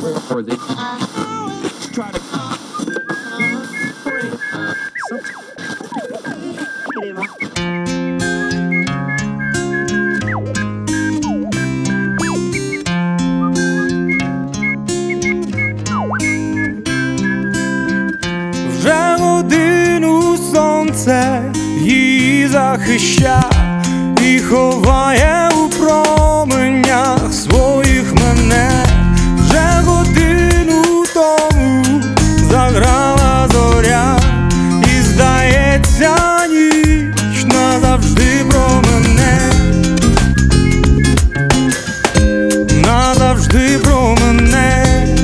or they try to вже годину сонце її захищає і ховає у променях своїх мене. Вже годину тому заграла зоря, і здається, ніч назавжди про мене, назавжди про мене.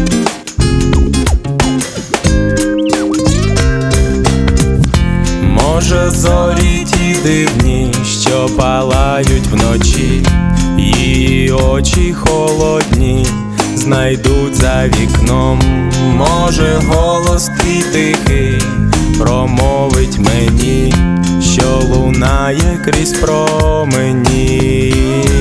Може, зорі ті дивні, що палають вночі, її очі холодні знайдуть за вікном. Може, голос твій тихий промовить мені, що лунає крізь промені.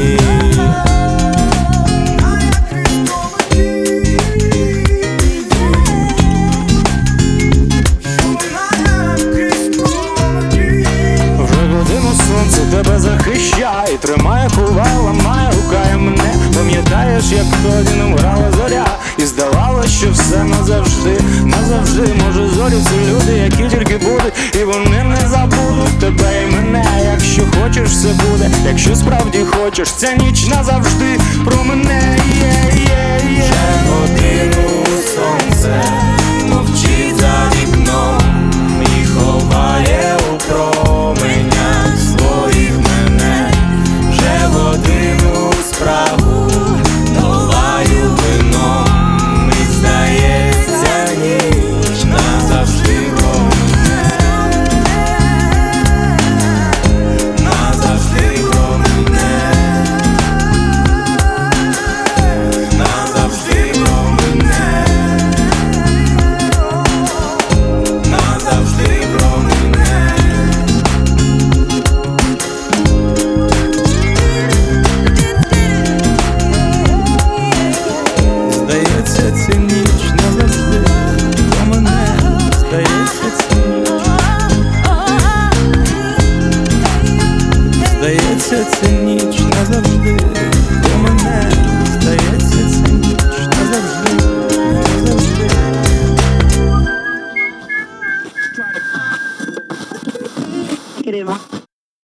Сонце тебе захищає, тримає кува, ламає, гукає мене. Пам'ятаєш, як тоді нам грала зоря, і здавалося, що все назавжди, назавжди. Може, зорі це люди, які тільки будуть, і вони не забудуть тебе і мене. Якщо хочеш, все буде, якщо справді хочеш, ця ніч назавжди про мене. Вже годину сонце мовчить за вікном і ховає у променях своїх мене. Вже годину спрагу долаю вином, і здається, ніч назавжди про мене, назавжди про мене, назавжди про мене, назавжди про мене. Здається, ця ніч назавжди про мене. Здається, ця ніч. Здається, ця ніч назавжди.